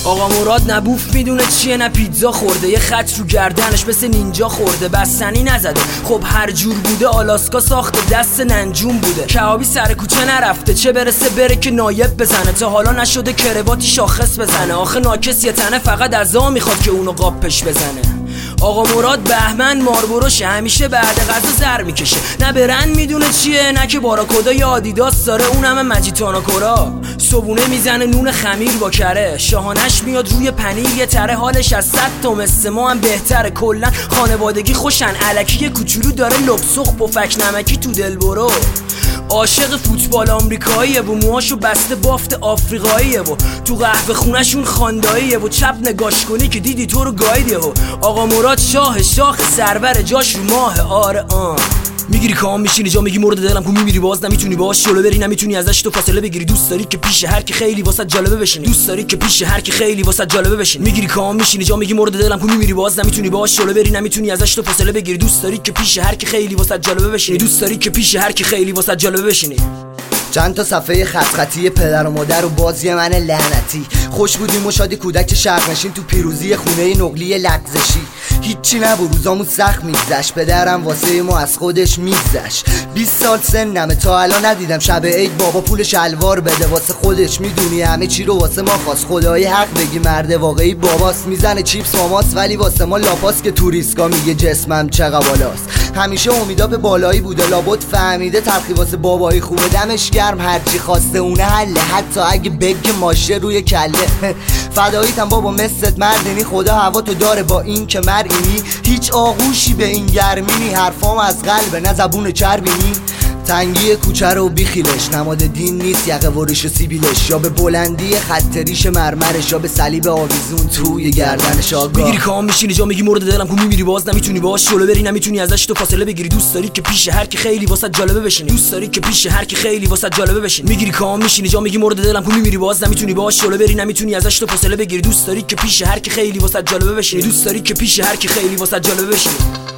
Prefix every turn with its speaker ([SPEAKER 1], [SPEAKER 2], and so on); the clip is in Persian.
[SPEAKER 1] آقا مراد نبوف میدونه چیه، نه پیتزا خورده، یه خط رو گردنش مثل نینجا خورده، بستنی نزده. خب هر جور بوده آلاسکا ساخته، دست ننجون بوده. کبابی سر کوچه نرفته، چه برسه بره که نایب بزنه. تا حالا نشده کرواتی شاخص بزنه. آخه ناکس یه تنه فقط ازا میخواد که اونو قاپش بزنه. آقا مراد بهمن ماربروشه، همیشه بعد غذا زر میکشه. نه برند میدونه چیه، نه که باراکودا یا آدیداس داره، اونم مجیتانا کورا. صبونه میزنه نون خمیر با کره، شاهانش میاد روی پنیر یه تره. حالش از 100 تا مثل ما هم بهتره. کلا خانوادگی خوشن، الکی کوچولو داره لبسخ پفک نمکی تو دل برو. عاشق فوتبال آمریکاییه و موهاشو بسته بافت آفریقاییه و تو قهوه خونه‌شون خانداییه و چپ نگاش کنی که دیدی تو رو گاییده. و آقا مراد شاه سرور جاش رو ماه. آره میگیری کام میشینی جا میگی مورد دلم کو میمیری باز نمیتونی باهاش جلو بری، نمیتونی ازش تو فاصله بگیری. دوست داری که پیش هر کی خیلی واسه جالبه بشینی، دوست داری که پیش هر کی خیلی واسه جالبه بشینی. میگیری کام میشینی جا میگی مورد دلم کو میمیری باز نمیتونی باهاش جلو بری، نمیتونی ازش تو فاصله بگیری. دوست داری که پیش هر کی خیلی واسه جالبه بشینی، دوست داری که پیش هر کی خیلی واسه جالبه بشینی.
[SPEAKER 2] چند تا صفحه خط خطی پدر و مادر و بازی من لعنتی. خوش بودیم و شادی کودک شرق نشین تو پیروزی خونه نقلی لغزشی. هیچی نبود روزامون سخت میگذشت، پدرم واسه ما از خودش میگذشت. 20 سال سنمه تا الان ندیدم شب عید بابا پول شلوار بده واسه خودش. میدونی همه چی رو واسه ما خواست، خدای حق بگی مرد واقعی باباست. میزنه چیپس ماماست ولی واسه ما لاپاست که توریسکا میگه جسمم چقدر بالاست. همیشه امیدا به بالایی بوده، لابد فهمیده تلخی واسه بابایی خوبه. دمش گرم هرچی خواسته اونه حله، حتی اگه بگه ماشه روی کله. فداییتم بابا مثلت مردینی، خدا هوا تو داره با این که مرینی. هیچ آغوشی به این گرمینی، حرفام از قلبه نه زبون چربینی. تنگی کوچه رو بیخیلش، نماد دین نیست یقه و ریش سیبیلش. یا به بلندی خط ریش مرمرش، یا به صلیب آویزون توی گردنش. آگاه
[SPEAKER 1] میگیری کام میشینی جا میگی مورد دلم کو میمیری باز نمیتونی باهاش جلو بری، نمیتونی ازش تو فاصله بگیری. دوست داری که پیش هر کی خیلی واسه جالبه بشینی، دوست داری که پیش هر کی خیلی واسه جالبه بشینی. میگیری کام میشینی جا میگی مورد دلم کو میمیری باز نمیتونی باهاش جلو بری، نمیتونی ازش تو فاصله بگیری. دوست داری که پیش هر کی خیلی واسه جالبه بشینی، دوست داری که پیش هر کی خیلی واسه جالبه بشینی.